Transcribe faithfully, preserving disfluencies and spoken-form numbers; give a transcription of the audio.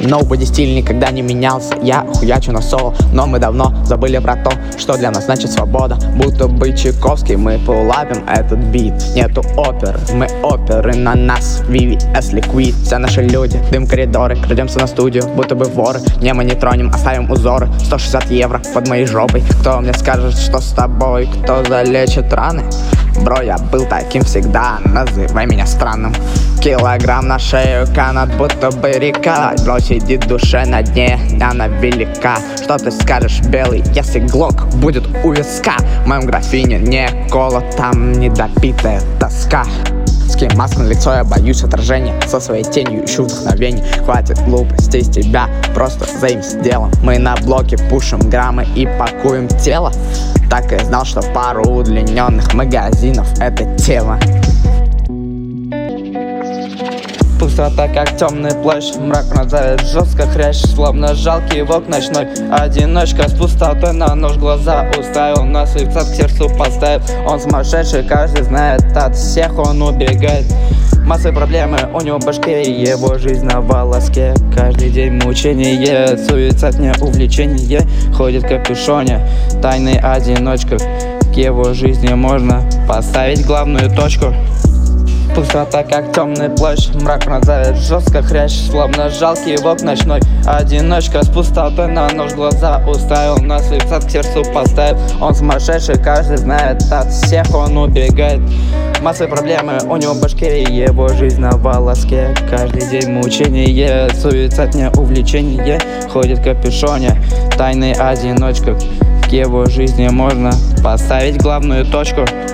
Nobody стиль никогда не менялся, я хуячу на соло. Но мы давно забыли про то, что для нас значит свобода. Будто бы Чайковский, мы полапим этот бит. Нету оперы, мы оперы на нас. ви ви эс Liquid, все наши люди, дым коридоры. Крадемся на студию, будто бы воры. Не, мы не тронем, оставим узоры. Сто шестьдесят евро под моей жопой. Кто мне скажет, что с тобой? Кто залечит раны? Бро, я был таким всегда, называй меня странным. Килограмм на шею канат, будто бы река. Бро, сидит в душе на дне, она велика. Что ты скажешь, белый, если глок будет у виска? В моем графине не кола, там недопитая тоска. Скинь маску на лицо, я боюсь отражения. Со своей тенью ищу вдохновение. Хватит глупостей с тебя, просто займись делом. Мы на блоке пушим граммы и пакуем тело. Так и знал, что пару удлиненных магазинов — это тема. Пустота, как темный плащ, мрак пронзает жестко хрящ, словно жалкий волк ночной. Одиночка с пустотой на нож глаза уставил, на суицид к сердцу поставил. Он сумасшедший, каждый знает, от всех он убегает. Массы проблемы у него в башке, его жизнь на волоске. Каждый день мучение, суицид не увлечение. Ходит в капюшоне, тайный одиночка. К его жизни можно поставить главную точку. Пустота, как темный плащ, мрак пронзает жестко хрящ, словно жалкий волк ночной. Одиночка с пустотой на нож глаза уставил, на суицид к сердцу поставил. Он сумасшедший, каждый знает, от всех он убегает. Массы проблемы у него в башке, его жизнь на волоске. Каждый день мучение, суицид не увлечение. Ходит в капюшоне, тайный одиночка. К его жизни можно поставить главную точку.